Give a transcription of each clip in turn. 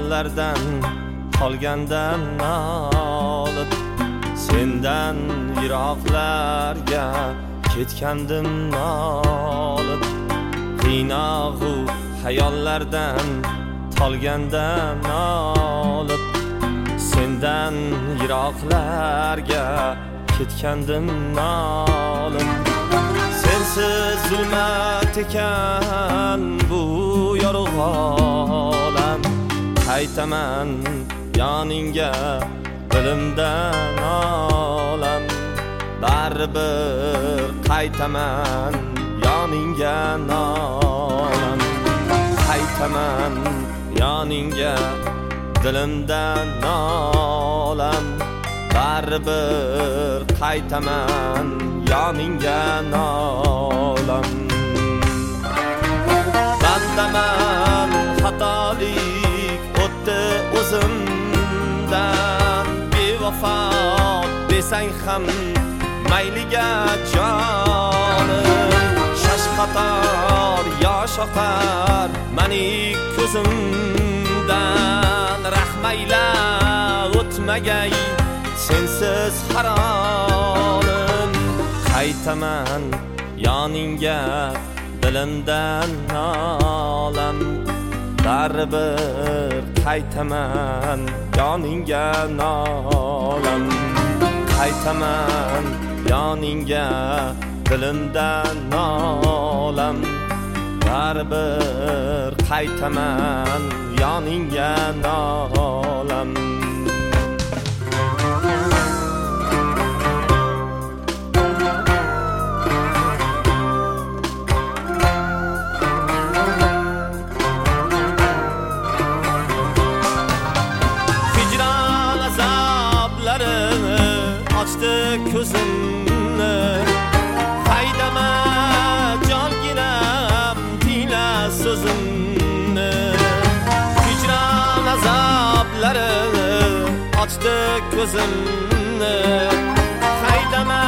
hayollardan qolgandan nolib sendan yiroqlarga ketgandim nolib qiynoqu hayollardan qolgandan nolib sendan yiroqlarga ketgandim nolib sensiz zulmat ekan bu yorug' olam qaytaman yoningga dilimdan olam baribir qaytaman yoningga olam qaytaman yoningga dilimdan olam baribir qaytaman yoningga olam bandaman xatolik o'tdi o'zimdan bevafo desang ham mayliga jonim shashqator yosh oqar mening ko'zimdan rahmayla o'tmagay sensiz harolim qaytaman yoningga dilimdan olam baribir qaytaman yoningga olam qaytaman yoningga dilimdan olam baribir qaytaman yoningga olam açtı ko'zimni haydama jonginam tiyla so'zimni hijron azoblari ochdi ko'zimni haydama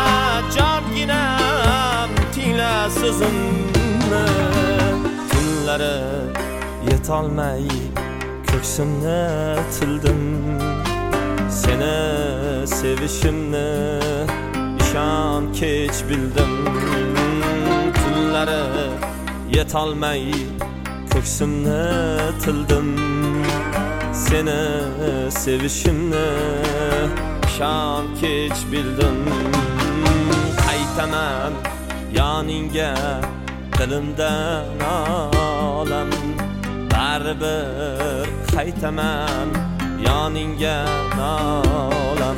jonginam tiyla so'zimni tunlari yetolmay ko'ksimni tildim seni sevishimni ishon kech bildim tunlari yetolmay ko'ksimni tildim seni sevishimni ishon kech bildim qaytaman yoningga dilimdan olam baribir qaytaman yoningga olam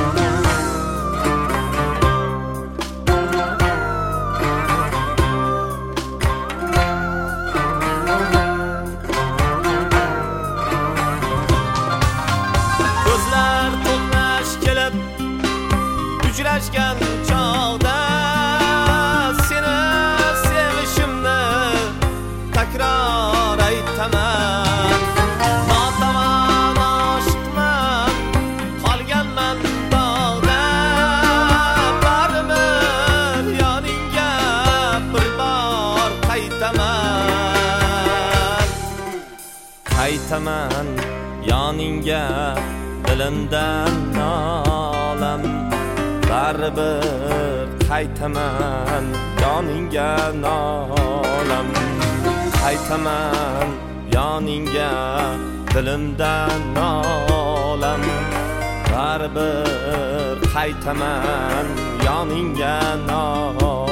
ko'zlar to'qnash kelib uchrashgan chog'da seni sevishimni takror aytaman qaytaman yoningga dilimdan olam baribir qaytaman yoningga olam qaytaman yoningga dilimdan olam baribir qaytaman yoningga